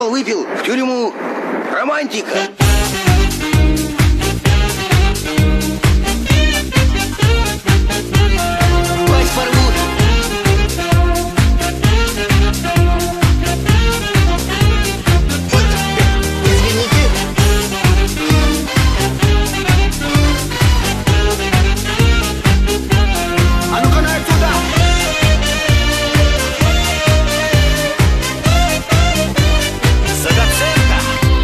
выпил в тюрьму. Романтика. Вас порвут. Извините. А ну-ка на отсюда. За доцента.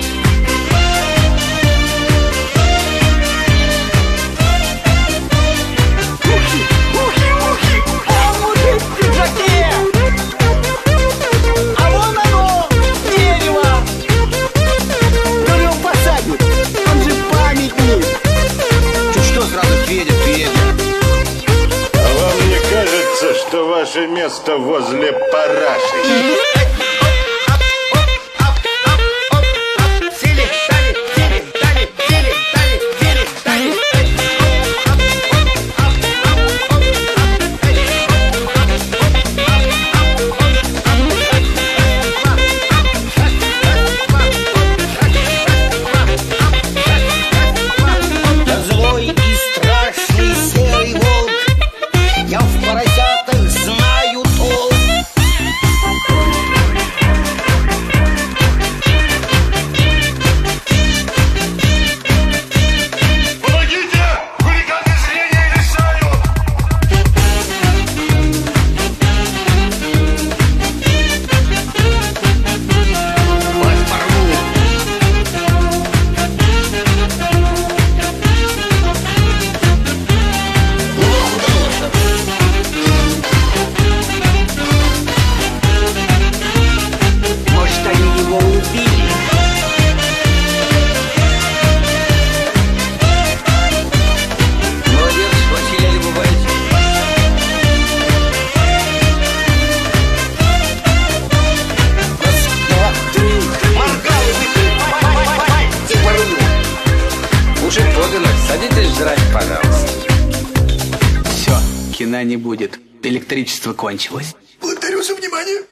Что ваше место возле параши. Злой и страшный серый волк, я в поросятах знаю толк. Помогите! Хулиганы зрения лишают! Вас порву. Может, они его убили? Молодец, Василий Алибабаевич. Раз, два, три. Моргалы вы. Уже подано. Садитесь жрать, пожалуйста. Все, кино не будет. Электричество кончилось. Благодарю за внимание.